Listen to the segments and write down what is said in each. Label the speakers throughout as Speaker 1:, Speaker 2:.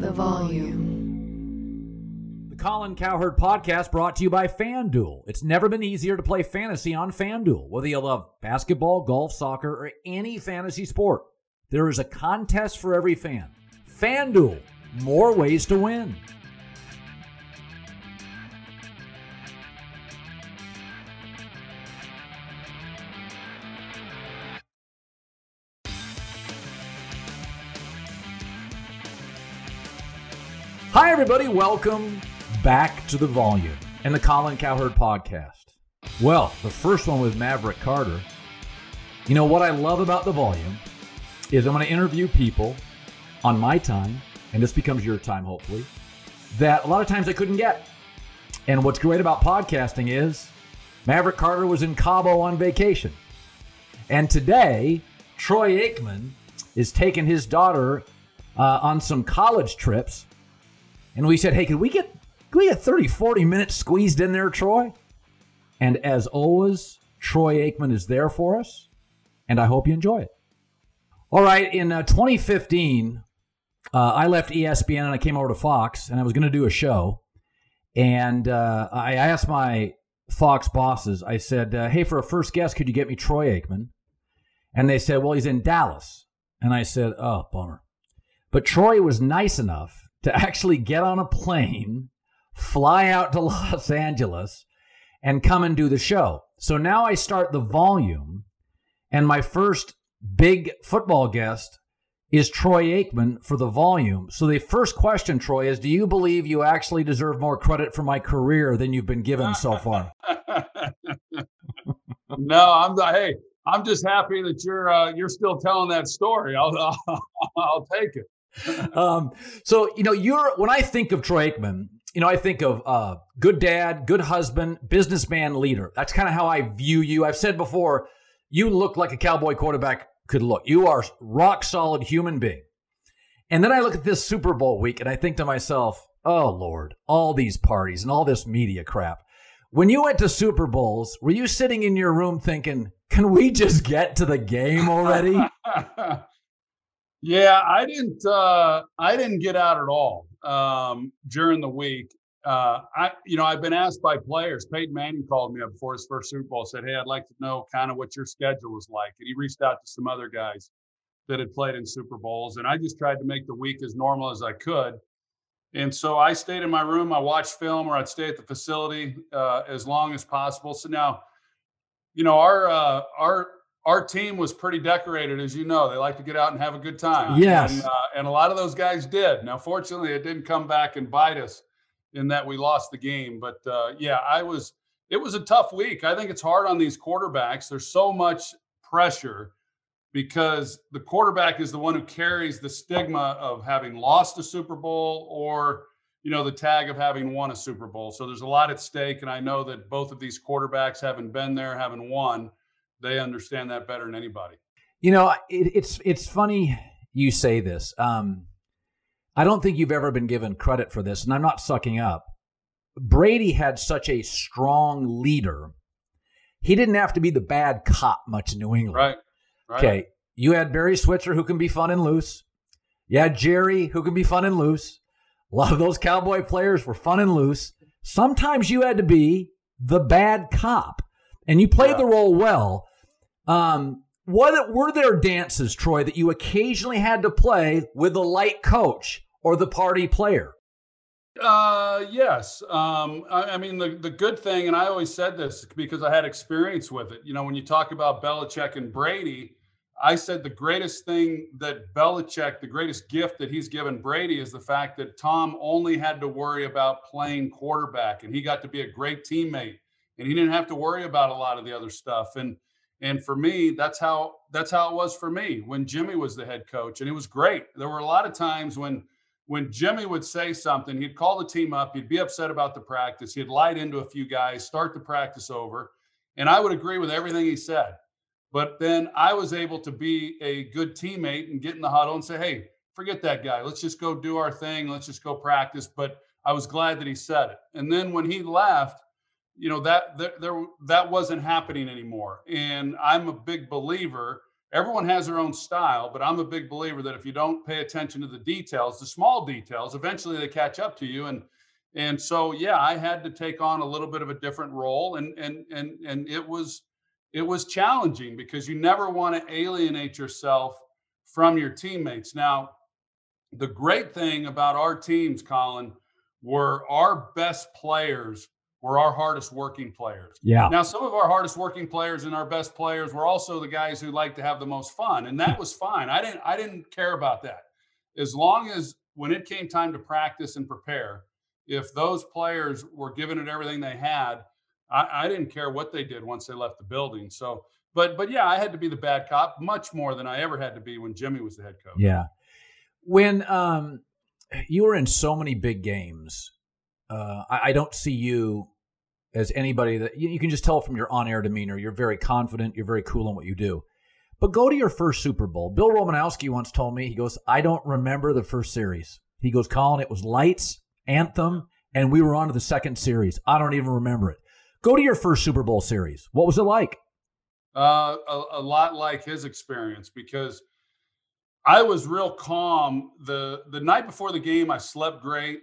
Speaker 1: The volume.
Speaker 2: The Colin Cowherd Podcast brought to you by FanDuel. It's never been easier to play fantasy on FanDuel. Whether you love basketball, golf, soccer, or any fantasy sport, there is a contest for every fan. FanDuel, more ways to win. Hi, everybody. Welcome back to The Volume and the Colin Cowherd Podcast. Well, the first one with Maverick Carter. You know, what I love about The Volume is I'm going to interview people on my time, and this becomes your time, hopefully, that a lot of times I couldn't get. And what's great about podcasting is Maverick Carter was in Cabo on vacation. And today, Troy Aikman is taking his daughter on some college trips. And we said, hey, can we get 30, 40 minutes squeezed in there, Troy? And as always, Troy Aikman is there for us, and I hope you enjoy it. All right, in 2015, I left ESPN and I came over to Fox, and I was going to do a show. And I asked my Fox bosses, I said, hey, for a first guest, could you get me Troy Aikman? And they said, well, he's in Dallas. And I said, oh, bummer. But Troy was nice enough to actually get on a plane, fly out to Los Angeles, and come and do the show. So now I start The Volume, and my first big football guest is Troy Aikman for The Volume. So the first question, Troy, is do you believe you actually deserve more credit for my career than you've been given so far?
Speaker 3: No, I'm just happy that you're still telling that story. I'll take it.
Speaker 2: So, you know, when I think of Troy Aikman, you know, I think of good dad, good husband, businessman, leader. That's kind of how I view you. I've said before, you look like a Cowboy quarterback could look. You are rock solid human being. And then I look at this Super Bowl week and I think to myself, oh, Lord, all these parties and all this media crap. When you went to Super Bowls, were you sitting in your room thinking, can we just get to the game already?
Speaker 3: Yeah, I didn't get out at all during the week. I've been asked by players. Peyton Manning called me up before his first Super Bowl, said, hey, I'd like to know kind of what your schedule was like. And he reached out to some other guys that had played in Super Bowls. And I just tried to make the week as normal as I could. And so I stayed in my room. I watched film, or I'd stay at the facility as long as possible. So now, you know, our team was pretty decorated, as you know. They like to get out and have a good time.
Speaker 2: Yes.
Speaker 3: And a lot of those guys did. Now, fortunately, it didn't come back and bite us in that we lost the game. But, it was a tough week. I think it's hard on these quarterbacks. There's so much pressure because the quarterback is the one who carries the stigma of having lost a Super Bowl or, you know, the tag of having won a Super Bowl. So there's a lot at stake. And I know that both of these quarterbacks, having been there, having won, they understand that better than anybody.
Speaker 2: You know, it's funny you say this. I don't think you've ever been given credit for this, and I'm not sucking up. Brady had such a strong leader. He didn't have to be the bad cop much in New England.
Speaker 3: Right.
Speaker 2: Okay, you had Barry Switzer, who can be fun and loose. You had Jerry, who can be fun and loose. A lot of those Cowboy players were fun and loose. Sometimes you had to be the bad cop. And you played the role well. What were there dances, Troy, that you occasionally had to play with the light coach or the party player?
Speaker 3: Yes. I mean, the good thing, and I always said this because I had experience with it. You know, when you talk about Belichick and Brady, I said the greatest thing that Belichick, the greatest gift that he's given Brady is the fact that Tom only had to worry about playing quarterback, and he got to be a great teammate. And he didn't have to worry about a lot of the other stuff. And for me, that's how it was for me when Jimmy was the head coach. And it was great. There were a lot of times when Jimmy would say something, he'd call the team up, he'd be upset about the practice, he'd light into a few guys, start the practice over. And I would agree with everything he said. But then I was able to be a good teammate and get in the huddle and say, hey, forget that guy. Let's just go do our thing. Let's just go practice. But I was glad that he said it. And then when he left, you know, that wasn't happening anymore. And I'm a big believer everyone has their own style, but I'm a big believer that if you don't pay attention to the details, the small details, eventually they catch up to you. And so, yeah, I had to take on a little bit of a different role, and it was challenging because you never want to alienate yourself from your teammates. Now, the great thing about our teams, Colin, were our best players were our hardest working players.
Speaker 2: Yeah.
Speaker 3: Now, some of our hardest working players and our best players were also the guys who like to have the most fun, and that was fine. I didn't care about that. As long as when it came time to practice and prepare, if those players were giving it everything they had, I didn't care what they did once they left the building. So, but yeah, I had to be the bad cop much more than I ever had to be when Jimmy was the head coach.
Speaker 2: Yeah. When you were in so many big games, I don't see you as anybody that you can just tell from your on-air demeanor. You're very confident. You're very cool in what you do. But go to your first Super Bowl. Bill Romanowski once told me, he goes, I don't remember the first series. He goes, Colin, it was lights, anthem, and we were on to the second series. I don't even remember it. Go to your first Super Bowl series. What was it like?
Speaker 3: A lot like his experience, because I was real calm. The night before the game, I slept great.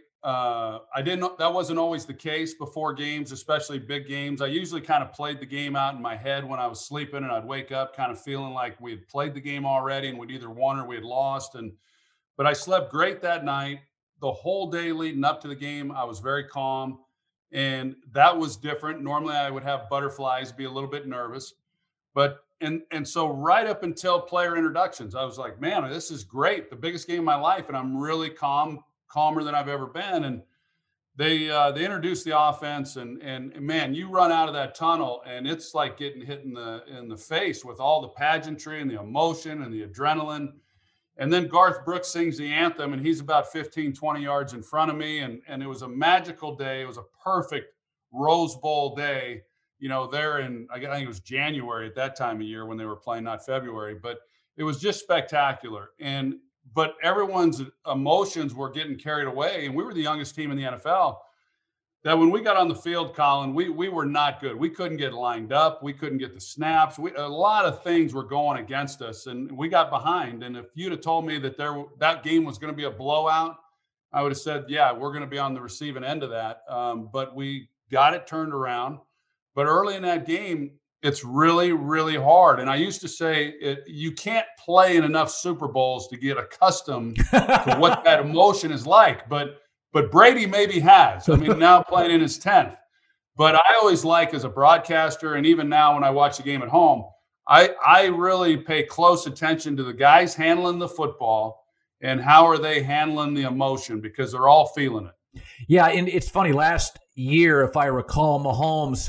Speaker 3: That wasn't always the case before games, especially big games. I usually kind of played the game out in my head when I was sleeping, and I'd wake up kind of feeling like we had played the game already and we'd either won or we had lost. But I slept great that night. The whole day leading up to the game, I was very calm, and that was different. Normally I would have butterflies, be a little bit nervous, but and so right up until player introductions, I was like, man, this is great. The biggest game of my life. And I'm really calmer than I've ever been. And they introduced the offense, and man, you run out of that tunnel and it's like getting hit in the face with all the pageantry and the emotion and the adrenaline. And then Garth Brooks sings the anthem, and he's about 15, 20 yards in front of me. And it was a magical day. It was a perfect Rose Bowl day, there in, I think it was January at that time of year when they were playing, not February, but it was just spectacular. But everyone's emotions were getting carried away. And we were the youngest team in the NFL. That when we got on the field, Colin, we were not good. We couldn't get lined up. We couldn't get the snaps. A lot of things were going against us, and we got behind. And if you'd have told me that game was going to be a blowout, I would have said, yeah, we're going to be on the receiving end of that. But we got it turned around. But early in that game, it's really, really hard. And I used to say, you can't play in enough Super Bowls to get accustomed to what that emotion is like. But Brady maybe has. I mean, now playing in his 10th. But I always like, as a broadcaster, and even now when I watch the game at home, I really pay close attention to the guys handling the football and how are they handling the emotion, because they're all feeling it.
Speaker 2: Yeah, and it's funny. Last year, if I recall, Mahomes,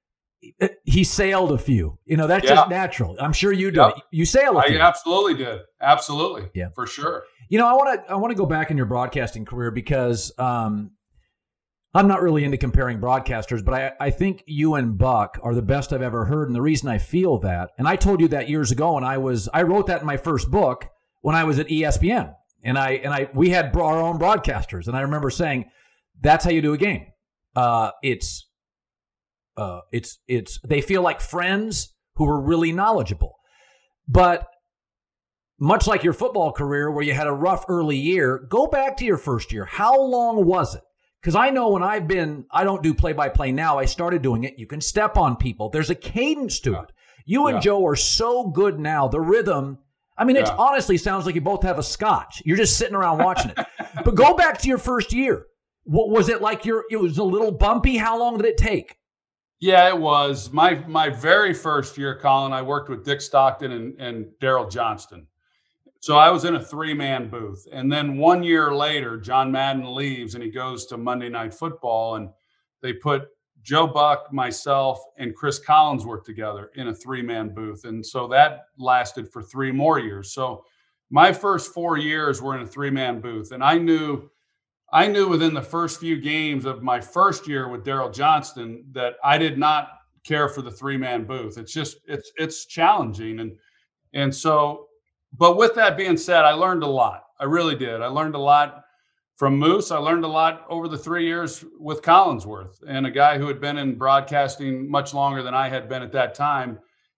Speaker 2: he sailed a few. That's just natural. I'm sure you did. Yep. You sailed a few.
Speaker 3: I absolutely did. Absolutely.
Speaker 2: Yeah.
Speaker 3: For sure.
Speaker 2: I want to go back in your broadcasting career, because I'm not really into comparing broadcasters, but I think you and Buck are the best I've ever heard. And the reason I feel that, and I told you that years ago, and I wrote that in my first book when I was at ESPN, and we had our own broadcasters, and I remember saying, that's how you do a game. They feel like friends who are really knowledgeable. But much like your football career, where you had a rough early year, go back to your first year. How long was it? Because I know when I don't do play-by-play now. I started doing it. You can step on people. There's a cadence to it. You and Joe are so good now. The rhythm, it honestly sounds like you both have a scotch. You're just sitting around watching it. But go back to your first year. What was it like? It was a little bumpy. How long did it take?
Speaker 3: Yeah, it was. My very first year, Colin, I worked with Dick Stockton and Daryl Johnston. So I was in a 3-man booth. And then 1 year later, John Madden leaves and he goes to Monday Night Football. And they put Joe Buck, myself, and Chris Collinsworth together in a 3-man booth. And so that lasted for 3 more years. So my first 4 years were in a 3-man booth. And I knew within the first few games of my first year with Daryl Johnston that I did not care for the 3-man booth. It's just, it's challenging. And so, but with that being said, I learned a lot. I really did. I learned a lot from Moose. I learned a lot over the 3 years with Collinsworth, and a guy who had been in broadcasting much longer than I had been at that time.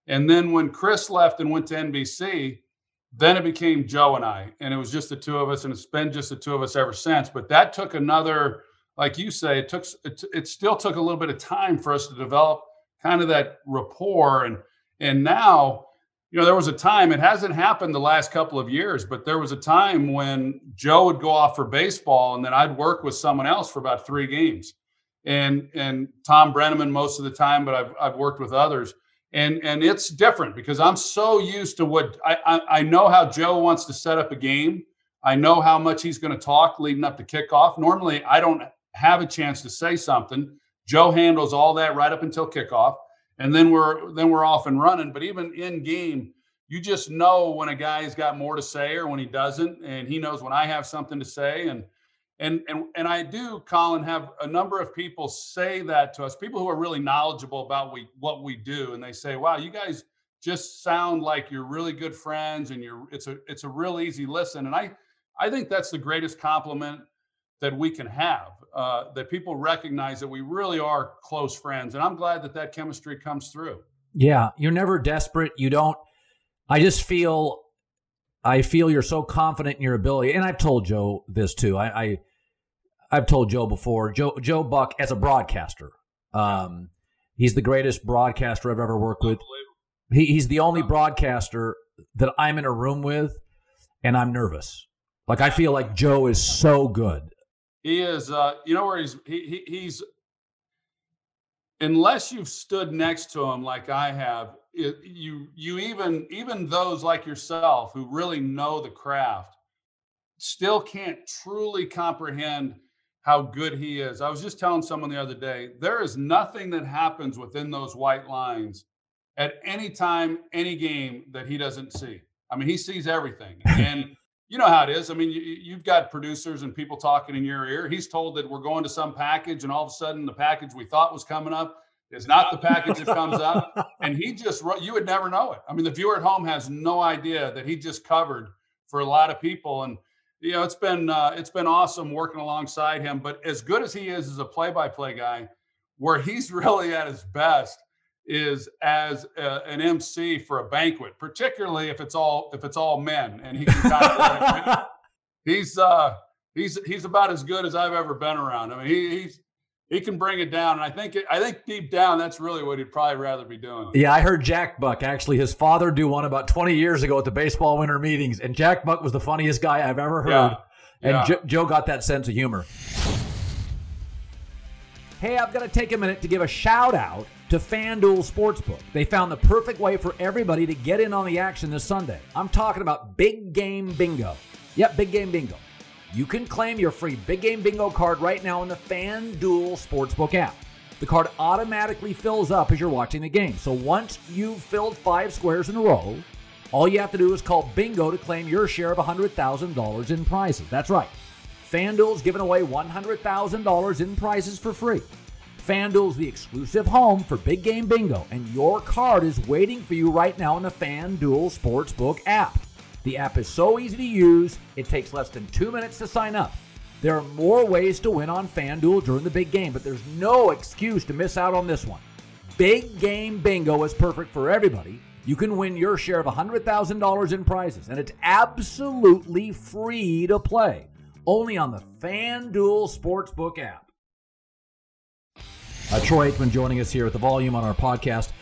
Speaker 3: And then when Chris left and went to NBC, then it became Joe and I, and it was just the two of us, and it's been just the two of us ever since. But that took another, like you say, it still took a little bit of time for us to develop kind of that rapport. And now, there was a time, it hasn't happened the last couple of years, but there was a time when Joe would go off for baseball, and then I'd work with someone else for about 3 games, and Tom Brenneman most of the time, but I've worked with others. And it's different because I'm so used to what I know how Joe wants to set up a game. I know how much he's going to talk leading up to kickoff. Normally, I don't have a chance to say something. Joe handles all that right up until kickoff, and then we're off and running. But even in game, you just know when a guy's got more to say or when he doesn't, and he knows when I have something to say. And I do, Colin, have a number of people say that to us, people who are really knowledgeable about what we do. And they say, wow, you guys just sound like you're really good friends, and it's a real easy listen. And I think that's the greatest compliment that we can have, that people recognize that we really are close friends. And I'm glad that chemistry comes through.
Speaker 2: Yeah, you're never desperate. I feel you're so confident in your ability. And I've told Joe this too. I've told Joe before, Joe Buck as a broadcaster, he's the greatest broadcaster I've ever worked with. He's the only broadcaster that I'm in a room with and I'm nervous. Like, I feel like Joe is so good.
Speaker 3: He is, where he's, unless you've stood next to him like I have, you even those like yourself who really know the craft still can't truly comprehend how good he is. I was just telling someone the other day, there is nothing that happens within those white lines at any time, any game that he doesn't see. I mean, he sees everything. And you know how it is. I mean, you've got producers and people talking in your ear. He's told that we're going to some package, and all of a sudden the package we thought was coming up is not the package that comes up. And you would never know it. I mean, the viewer at home has no idea that he just covered for a lot of people. And it's been awesome working alongside him. But as good as he is as a play-by-play guy, where he's really at his best is as an MC for a banquet, particularly if it's all men, and he can kind of he's about as good as I've ever been around. I mean, he can bring it down, and I think deep down that's really what he'd probably rather be doing.
Speaker 2: Yeah, I heard Jack Buck, actually his father, do one about 20 years ago at the baseball winter meetings, and Jack Buck was the funniest guy I've ever heard. Yeah. And Joe got that sense of humor. Hey, I've got to take a minute to give a shout out to FanDuel Sportsbook. They found the perfect way for everybody to get in on the action this Sunday. I'm talking about Big Game Bingo. Yep, Big Game Bingo. You can claim your free Big Game Bingo card right now in the FanDuel Sportsbook app. The card automatically fills up as you're watching the game. So once you've filled 5 squares in a row, all you have to do is call Bingo to claim your share of $100,000 in prizes. That's right. FanDuel's giving away $100,000 in prizes for free. FanDuel's the exclusive home for Big Game Bingo, and your card is waiting for you right now in the FanDuel Sportsbook app. The app is so easy to use, it takes less than 2 minutes to sign up. There are more ways to win on FanDuel during the big game, but there's no excuse to miss out on this one. Big Game Bingo is perfect for everybody. You can win your share of $100,000 in prizes, and it's absolutely free to play. Only on the FanDuel Sportsbook app. Troy Aikman joining us here at The Volume on our podcast.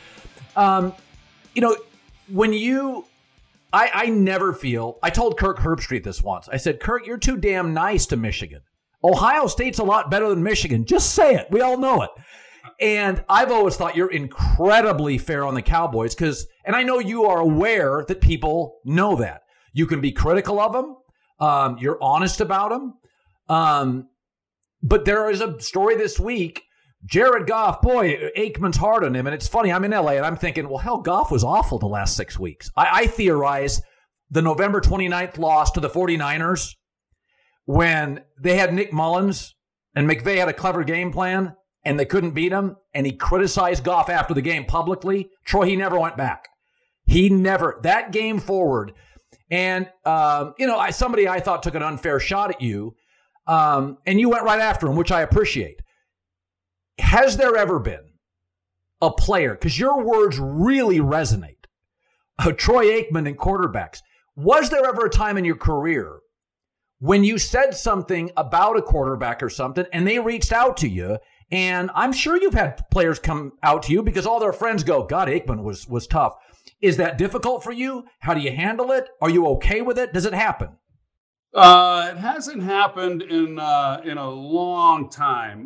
Speaker 2: I never feel, I told Kirk Herbstreit this once. I said, Kirk, you're too damn nice to Michigan. Ohio State's a lot better than Michigan. Just say it. We all know it. And I've always thought you're incredibly fair on the Cowboys and I know you are aware that people know that. You can be critical of them. You're honest about them. But there is a story this week. Jared Goff, boy, Aikman's hard on him. And it's funny, I'm in LA and I'm thinking, well, hell, Goff was awful the last 6 weeks. I theorize the November 29th loss to the 49ers when they had Nick Mullins and McVay had a clever game plan and they couldn't beat him. And he criticized Goff after the game publicly. Troy, he never went back. That game forward. And, somebody I thought took an unfair shot at you. And you went right after him, which I appreciate. Has there ever been a player, because your words really resonate, Troy Aikman and quarterbacks, was there ever a time in your career when you said something about a quarterback or something and they reached out to you? And I'm sure you've had players come out to you because all their friends go, God, Aikman was tough. Is that difficult for you? How do you handle it? Are you okay with it? Does it happen?
Speaker 3: It hasn't happened in a long time.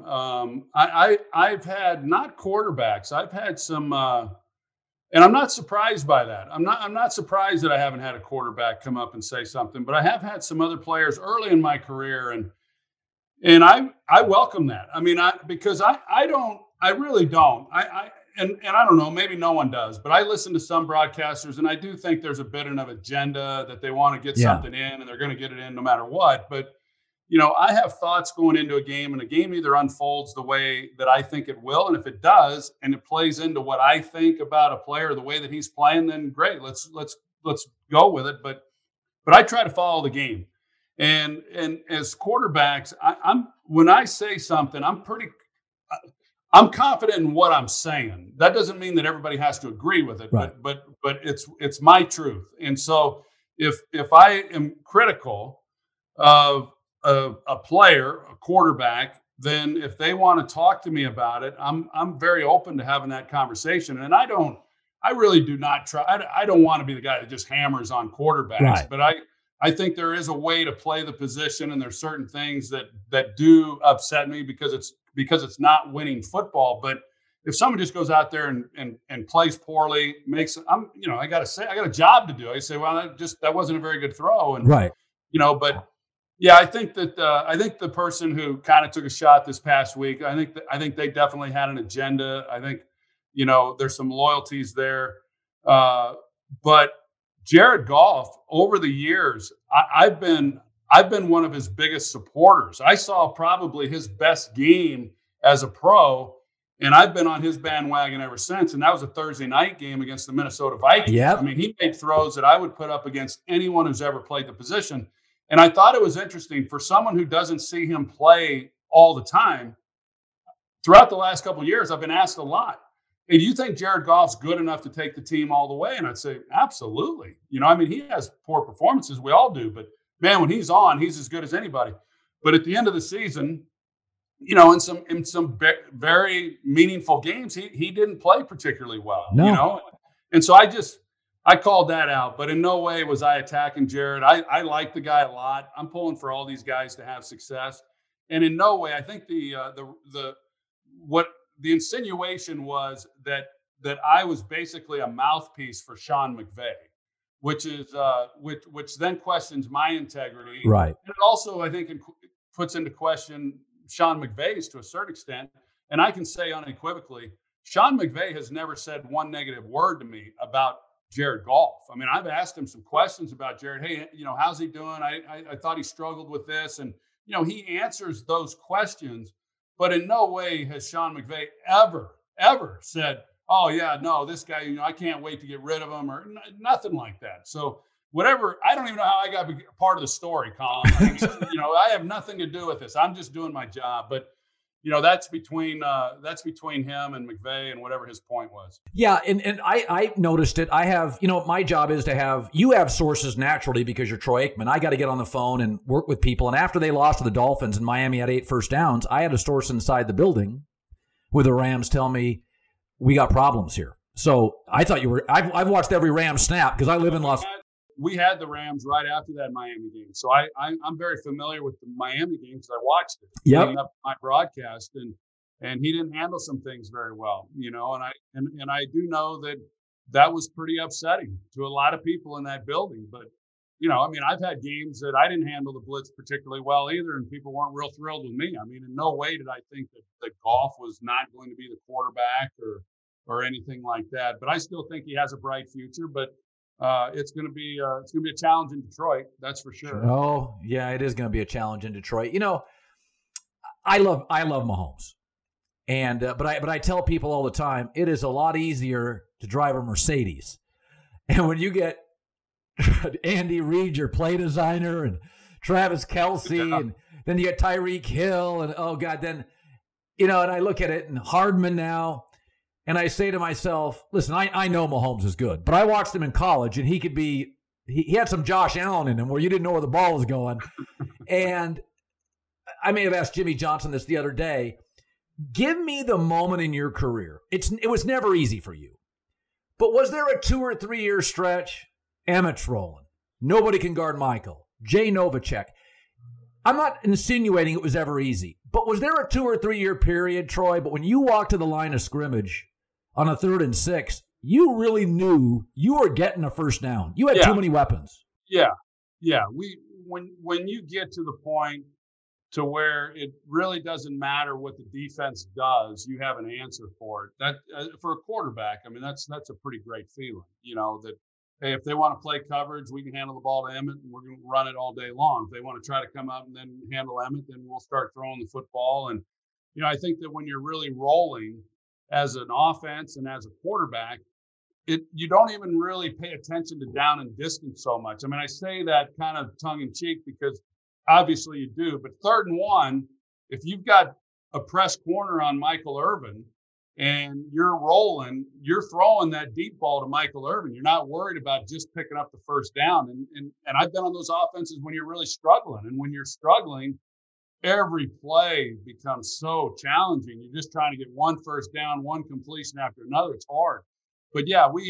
Speaker 3: I've had not quarterbacks. I've had some, and I'm not surprised by that. I'm not surprised that I haven't had a quarterback come up and say something. But I have had some other players early in my career, and I welcome that. I mean, because I really don't. And I don't know, maybe no one does, but I listen to some broadcasters, and I do think there's a bit of an agenda that they want to get something in, and they're going to get it in no matter what. But, I have thoughts going into a game, and a game either unfolds the way that I think it will. And if it does, and it plays into what I think about a player, the way that he's playing, then great, let's go with it. But I try to follow the game. And as quarterbacks, when I say something, I'm confident in what I'm saying. That doesn't mean that everybody has to agree with it,
Speaker 2: right.
Speaker 3: but it's my truth. And so if I am critical of a player, a quarterback, then if they want to talk to me about it, I'm very open to having that conversation. And I really do not try. I don't want to be the guy that just hammers on quarterbacks, right. But I think there is a way to play the position, and there's certain things that do upset me because it's not winning football. But if someone just goes out there and plays poorly, I got a job to do. I say, well, that wasn't a very good throw, and
Speaker 2: right,
Speaker 3: but yeah, I think the person who kind of took a shot this past week, I think they definitely had an agenda. I think there's some loyalties there, but Jared Goff, over the years, I've been one of his biggest supporters. I saw probably his best game as a pro, and I've been on his bandwagon ever since. And that was a Thursday night game against the Minnesota Vikings.
Speaker 2: Yep.
Speaker 3: I mean, he made throws that I would put up against anyone who's ever played the position. And I thought it was interesting for someone who doesn't see him play all the time. Throughout the last couple of years, I've been asked a lot, hey, do you think Jared Goff's good enough to take the team all the way? And I'd say, absolutely. He has poor performances. We all do. But, man, when he's on, he's as good as anybody. But at the end of the season, in some very meaningful games, he didn't play particularly well.
Speaker 2: No.
Speaker 3: And so I called that out. But in no way was I attacking Jared. I like the guy a lot. I'm pulling for all these guys to have success. And in no way, I think the insinuation was that I was basically a mouthpiece for Sean McVay, which is which then questions my integrity.
Speaker 2: Right.
Speaker 3: And it also, I think, puts into question Sean McVay's to a certain extent. And I can say unequivocally, Sean McVay has never said one negative word to me about Jared Goff. I mean, I've asked him some questions about Jared. Hey, how's he doing? I thought he struggled with this. And, he answers those questions. But in no way has Sean McVay ever said, oh, yeah, no, this guy, I can't wait to get rid of him, or nothing like that. So whatever, I don't even know how I got part of the story, Colin. I have nothing to do with this. I'm just doing my job. But, that's between him and McVay and whatever his point was.
Speaker 2: Yeah, and I noticed it. I have, my job is you have sources naturally because you're Troy Aikman. I got to get on the phone and work with people. And after they lost to the Dolphins and Miami had 8 first downs, I had a source inside the building with the Rams tell me, we got problems here. So I thought I've watched every Rams snap because I live in Los Angeles.
Speaker 3: We had the Rams right after that Miami game. So I'm very familiar with the Miami game because I watched it leading up to my broadcast, and he didn't handle some things very well, and I do know that was pretty upsetting to a lot of people in that building. But, I've had games that I didn't handle the blitz particularly well either, and people weren't real thrilled with me. I mean, in no way did I think that Goff was not going to be the quarterback or anything like that. But I still think he has a bright future. But it's going to be a challenge in Detroit. That's for sure.
Speaker 2: Oh yeah, it is going to be a challenge in Detroit. I love Mahomes, and but I tell people all the time it is a lot easier to drive a Mercedes, and when you get Andy Reid, your play designer, and Travis Kelce, and then you get Tyreek Hill, and oh god, then and I look at it and Hardman now. and I say to myself, listen, I know Mahomes is good, but I watched him in college, and he had some Josh Allen in him where you didn't know where the ball was going. And I may have asked Jimmy Johnson this the other day. Give me the moment in your career. It was never easy for you. But was there a 2 or 3 year stretch? Emmett's rolling. Nobody can guard Michael. Jay Novacek. I'm not insinuating it was ever easy, but was there a 2 or 3 year period, Troy? But when you walked to the line of scrimmage on a 3rd and 6, you really knew you were getting a first down. You had too many weapons.
Speaker 3: Yeah. When you get to the point to where it really doesn't matter what the defense does, you have an answer for it. That for a quarterback, I mean, that's a pretty great feeling. That hey, if they want to play coverage, we can handle the ball to Emmett, and we're going to run it all day long. If they want to try to come up and then handle Emmett, then we'll start throwing the football. And I think that when you're really rolling as an offense and as a quarterback, you don't even really pay attention to down and distance so much. I mean, I say that kind of tongue in cheek because obviously you do, but 3rd and 1, if you've got a press corner on Michael Irvin and you're rolling, you're throwing that deep ball to Michael Irvin. You're not worried about just picking up the first down. And I've been on those offenses when you're really struggling. And when you're struggling, every play becomes so challenging. You're just trying to get one first down, one completion after another. It's hard. But yeah, we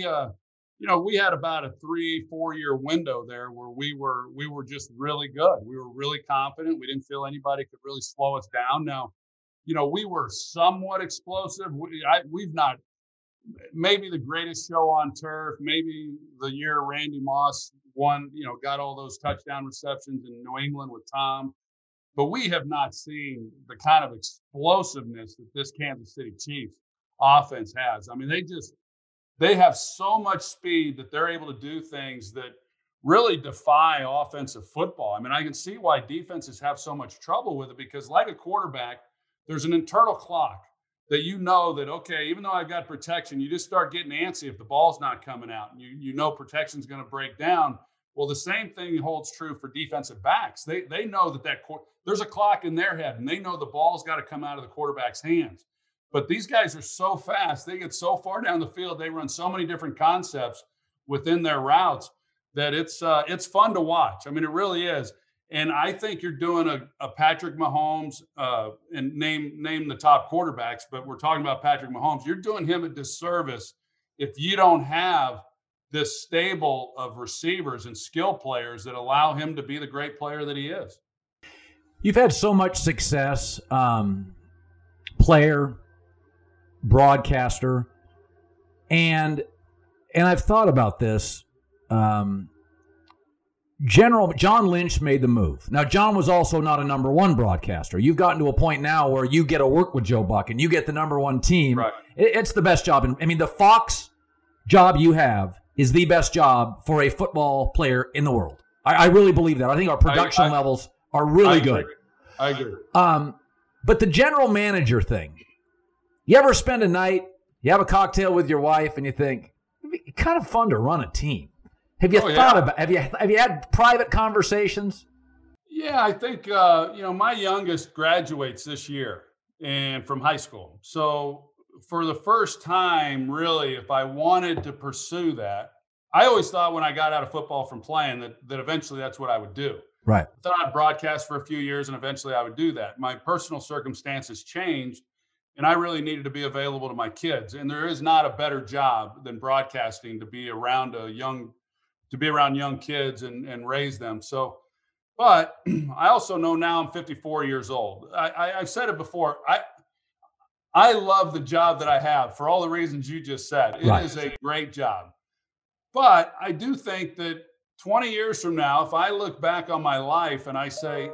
Speaker 3: had about a 3-4 year window there where we were just really good. We were really confident. We didn't feel anybody could really slow us down. Now, we were somewhat explosive. We've not, maybe the greatest show on turf, maybe the year Randy Moss won, got all those touchdown receptions in New England with Tom. But we have not seen the kind of explosiveness that this Kansas City Chiefs offense has. I mean, they have so much speed that they're able to do things that really defy offensive football. I mean, I can see why defenses have so much trouble with it because like a quarterback, there's an internal clock that that, okay, even though I've got protection, you just start getting antsy if the ball's not coming out and you know protection's going to break down. Well, the same thing holds true for defensive backs. They know that there's a clock in their head and they know the ball's got to come out of the quarterback's hands. But these guys are so fast. They get so far down the field. They run so many different concepts within their routes that it's fun to watch. I mean, it really is. And I think you're doing a Patrick Mahomes and name the top quarterbacks, but we're talking about Patrick Mahomes. You're doing him a disservice if you don't have this stable of receivers and skill players that allow him to be the great player that he is.
Speaker 2: You've had so much success, player, broadcaster, and I've thought about this. John Lynch made the move. Now, John was also not a number one broadcaster. You've gotten to a point now where you get to work with Joe Buck and you get the number one team.
Speaker 3: Right.
Speaker 2: It's the best job. I mean, the Fox job you have is the best job for a football player in the world. I really believe that. I think our production levels are really good.
Speaker 3: I agree.
Speaker 2: But the general manager thing, you ever spend a night, you have a cocktail with your wife, and you think, it'd be kind of fun to run a team. Have you thought about? Have you had private conversations?
Speaker 3: Yeah, I think my youngest graduates this year and from high school. So for the first time, really, if I wanted to pursue that, I always thought when I got out of football from playing that eventually that's what I would do.
Speaker 2: Right.
Speaker 3: I thought I'd broadcast for a few years and eventually I would do that. My personal circumstances changed and I really needed to be available to my kids. And there is not a better job than broadcasting to be around young kids and raise them. So, but I also know now I'm 54 years old. I've said it before. I love the job that I have for all the reasons you just said. It is a great job. But I do think that 20 years from now, if I look back on my life and I say,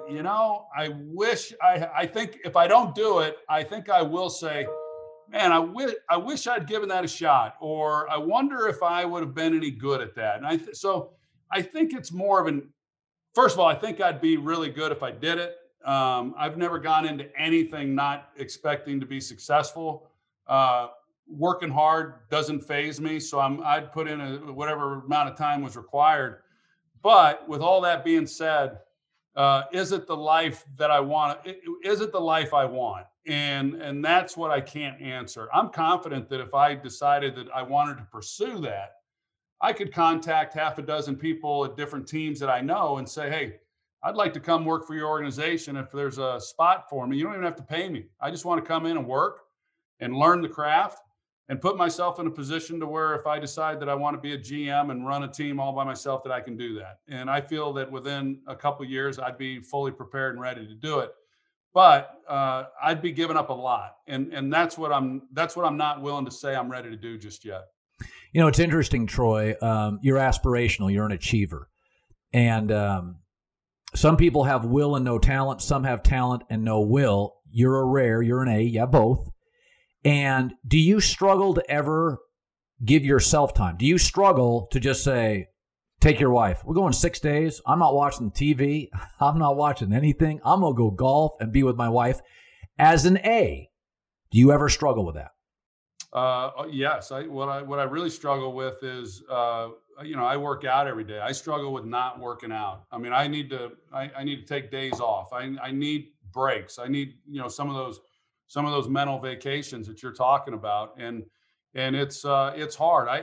Speaker 3: I think if I don't do it, I think I will say, man, I wish I'd given that a shot, or I wonder if I would have been any good at that. And so I think it's more of first of all, I think I'd be really good if I did it. I've never gone into anything not expecting to be successful. Working hard doesn't faze me. So I'd put in whatever amount of time was required. But with all that being said, is it the life that I want? Is it the life I want? And that's what I can't answer. I'm confident that if I decided that I wanted to pursue that, I could contact half a dozen people at different teams that I know and say, hey, I'd like to come work for your organization. If there's a spot for me, you don't even have to pay me. I just want to come in and work and learn the craft and put myself in a position to where if I decide that I want to be a GM and run a team all by myself, that I can do that. And I feel that within a couple of years, I'd be fully prepared and ready to do it. But I'd be giving up a lot, and that's what I'm not willing to say I'm ready to do just yet.
Speaker 2: You know, it's interesting, Troy. You're aspirational. You're an achiever, and some people have will and no talent. Some have talent and no will. You're a rare. You're an A. Yeah, both. And do you struggle to ever give yourself time? Do you struggle to just say, take your wife, we're going 6 days. I'm not watching TV. I'm not watching anything. I'm going to go golf and be with my wife. As an A, do you ever struggle with that?
Speaker 3: Yes. What I really struggle with is, I work out every day. I struggle with not working out. I mean, I need to take days off. I need breaks. I need, some of those mental vacations that you're talking about. And it's hard.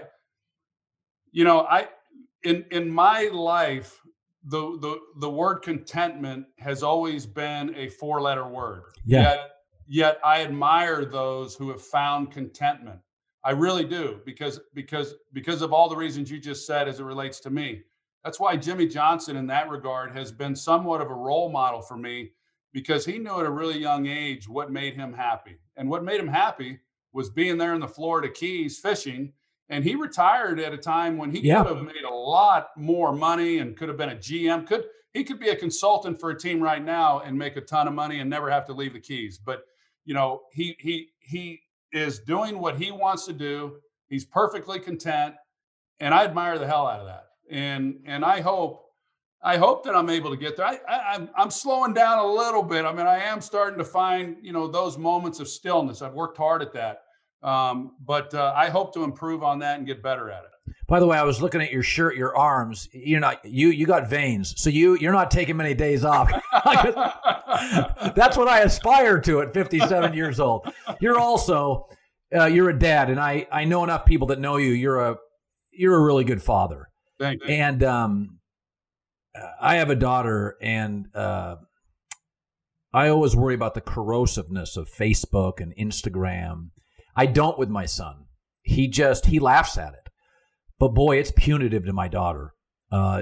Speaker 3: In my life, the word contentment has always been a 4-letter word.
Speaker 2: Yeah.
Speaker 3: Yet I admire those who have found contentment. I really do, because of all the reasons you just said as it relates to me. That's why Jimmy Johnson in that regard has been somewhat of a role model for me, because he knew at a really young age what made him happy. And what made him happy was being there in the Florida Keys fishing. And he retired at a time when he could have made a lot more money and could have been a GM. He could be a consultant for a team right now and make a ton of money and never have to leave the Keys. But he is doing what he wants to do. He's perfectly content, and I admire the hell out of that. And I hope that I'm able to get there. I'm slowing down a little bit. I mean, I am starting to find those moments of stillness. I've worked hard at that. But I hope to improve on that and get better at it.
Speaker 2: By the way, I was looking at your shirt, your arms. You got veins, so you're not taking many days off. That's what I aspire to at 57 years old. You're also you're a dad, and I know enough people that know you. You're a really good father.
Speaker 3: Thank you.
Speaker 2: And I have a daughter, and I always worry about the corrosiveness of Facebook and Instagram. I don't with my son. He laughs at it. But boy, it's punitive to my daughter. How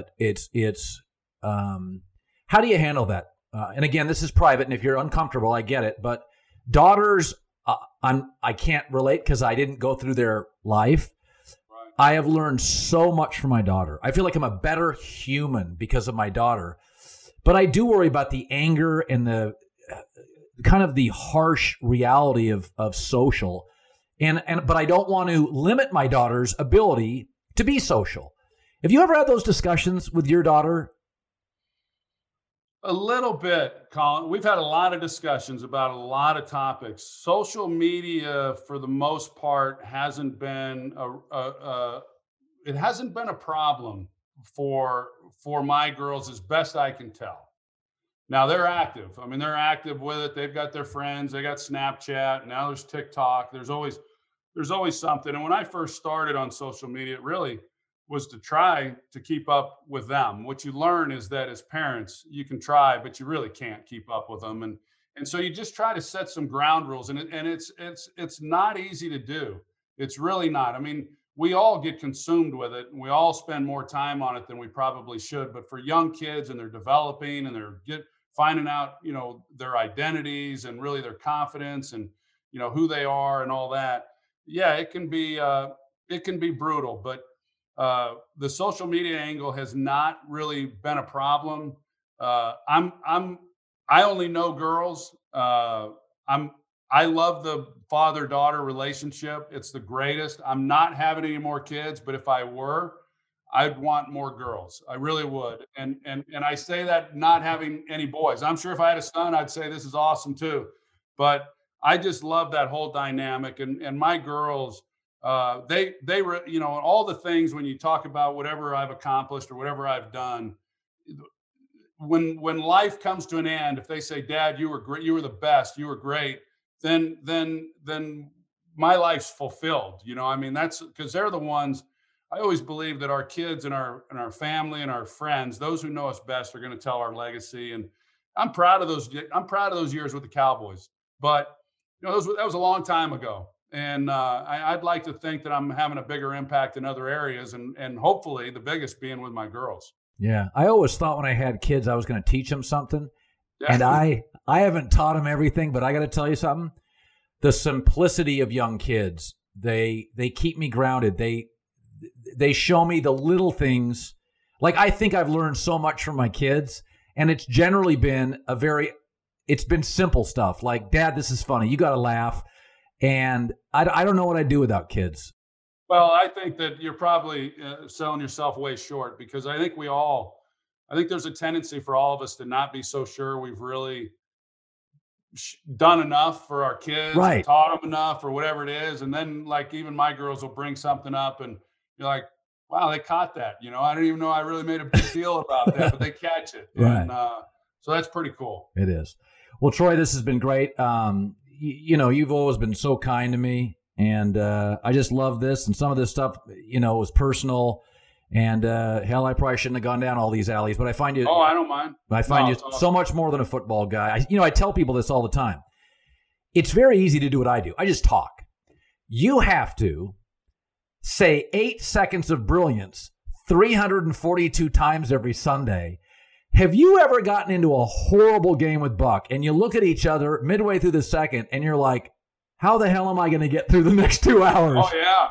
Speaker 2: do you handle that? And again, this is private, and if you're uncomfortable, I get it. But daughters, I can't relate because I didn't go through their life.
Speaker 3: Right.
Speaker 2: I have learned so much from my daughter. I feel like I'm a better human because of my daughter. But I do worry about the anger and the kind of the harsh reality of social. But I don't want to limit my daughter's ability to be social. Have you ever had those discussions with your daughter?
Speaker 3: A little bit, Colin. We've had a lot of discussions about a lot of topics. Social media, for the most part, hasn't been a problem for my girls, as best I can tell. Now they're active. I mean, they're active with it. They've got their friends. They got Snapchat. Now there's TikTok. There's always something. And when I first started on social media, it really was to try to keep up with them. What you learn is that as parents, you can try, but you really can't keep up with them. And so you just try to set some ground rules. And it's not easy to do. It's really not. I mean, we all get consumed with it, and we all spend more time on it than we probably should. But for young kids, and they're developing, and they're finding out, their identities and really their confidence and, who they are and all that. Yeah, it can be brutal, but the social media angle has not really been a problem. I only know girls. I love the father-daughter relationship. It's the greatest. I'm not having any more kids, but if I were, I'd want more girls. I really would. And I say that not having any boys. I'm sure if I had a son, I'd say this is awesome too. But I just love that whole dynamic. And my girls, they were, all the things when you talk about whatever I've accomplished or whatever I've done, when life comes to an end, if they say, Dad, you were great, you were the best, you were great, then my life's fulfilled. I mean, that's because they're the ones. I always believe that our kids and our family and our friends, those who know us best, are going to tell our legacy. And I'm proud of those. I'm proud of those years with the Cowboys. But that was a long time ago. And I'd like to think that I'm having a bigger impact in other areas, and hopefully the biggest being with my girls.
Speaker 2: Yeah, I always thought when I had kids I was going to teach them something, and I haven't taught them everything. But I got to tell you something: the simplicity of young kids, they keep me grounded. They show me the little things. Like, I think I've learned so much from my kids, and it's generally been it's been simple stuff like, Dad, this is funny. You got to laugh. And I don't know what I'd do without kids.
Speaker 3: Well, I think that you're probably selling yourself way short, because I think there's a tendency for all of us to not be so sure we've really done enough for our kids,
Speaker 2: right,
Speaker 3: taught them enough, or whatever it is. And then, like, even my girls will bring something up and you're like, wow, they caught that. I don't even know I really made a big deal about that, but they catch it.
Speaker 2: Right.
Speaker 3: And so that's pretty cool.
Speaker 2: It is. Well, Troy, this has been great. You've always been so kind to me, and I just love this. And some of this stuff, was personal. And hell, I probably shouldn't have gone down all these alleys, but I find you.
Speaker 3: Oh, I don't mind.
Speaker 2: I find you so much more than a football guy. I tell people this all the time. It's very easy to do what I do. I just talk. You have to say 8 seconds of brilliance 342 times every Sunday. Have you ever gotten into a horrible game with Buck and you look at each other midway through the second and you're like, how the hell am I going to get through the next 2 hours?
Speaker 3: Oh, yeah.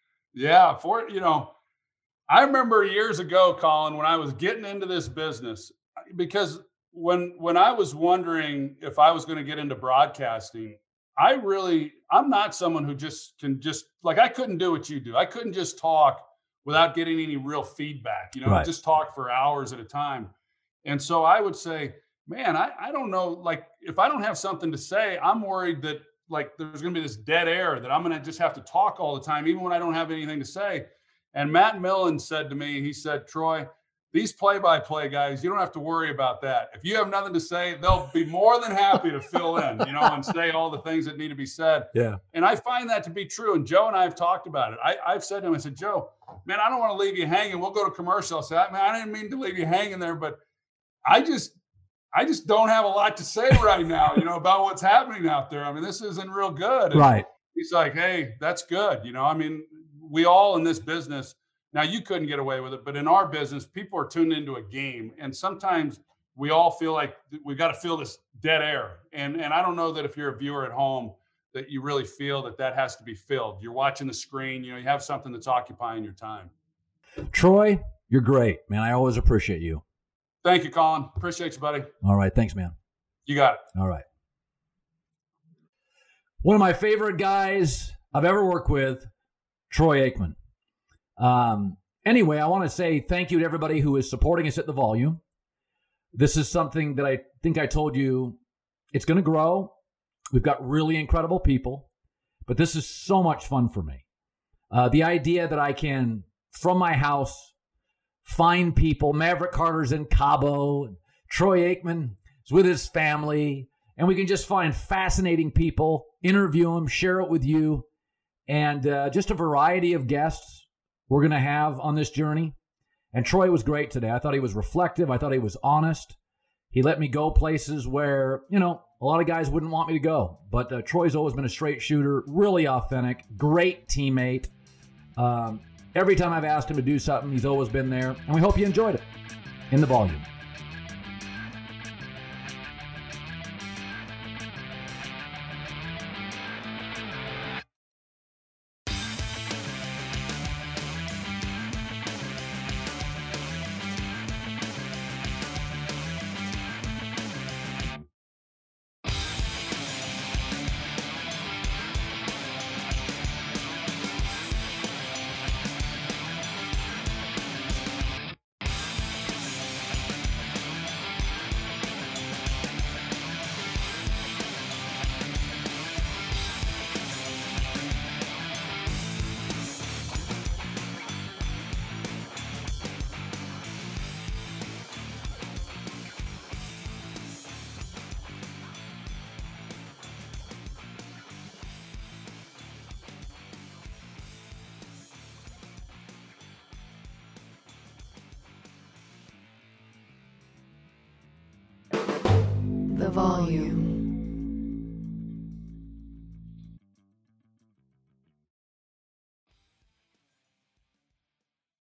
Speaker 3: Yeah. I remember years ago, Colin, when I was getting into this business, because when I was wondering if I was going to get into broadcasting, I'm not someone who can I couldn't do what you do. I couldn't just talk without getting any real feedback,
Speaker 2: right.
Speaker 3: Just talk for hours at a time. And so I would say, man, I don't know, like, if I don't have something to say, I'm worried that, like, there's going to be this dead air that I'm going to just have to talk all the time, even when I don't have anything to say. And Matt Millen said to me, he said, Troy, these play-by-play guys, you don't have to worry about that. If you have nothing to say, they'll be more than happy to fill in, and say all the things that need to be said.
Speaker 2: Yeah.
Speaker 3: And I find that to be true. And Joe and I have talked about it. I've said to him, I said, Joe, man, I don't want to leave you hanging. We'll go to commercial. I said, I didn't mean to leave you hanging there, but I just don't have a lot to say right now, about what's happening out there. I mean, this isn't real good. And
Speaker 2: right.
Speaker 3: He's like, hey, that's good. I mean, we all in this business, now you couldn't get away with it, but in our business, people are tuned into a game. And sometimes we all feel like we've got to fill this dead air. And I don't know that if you're a viewer at home that you really feel that has to be filled. You're watching the screen, you have something that's occupying your time.
Speaker 2: Troy, you're great, man. I always appreciate you.
Speaker 3: Thank you, Colin. Appreciate you, buddy.
Speaker 2: All right. Thanks, man.
Speaker 3: You got it.
Speaker 2: All right. One of my favorite guys I've ever worked with, Troy Aikman. Anyway, I want to say thank you to everybody who is supporting us at The Volume. This is something that I think I told you, it's going to grow. We've got really incredible people, but this is so much fun for me. The idea that I can, from my house, find people. Maverick Carter's in Cabo. Troy Aikman is with his family. And we can just find fascinating people, interview them, share it with you. And just a variety of guests we're going to have on this journey. And Troy was great today. I thought he was reflective. I thought he was honest. He let me go places where, a lot of guys wouldn't want me to go. But Troy's always been a straight shooter, really authentic, great teammate. Every time I've asked him to do something, he's always been there. And we hope you enjoyed it in The Volume.
Speaker 1: the volume.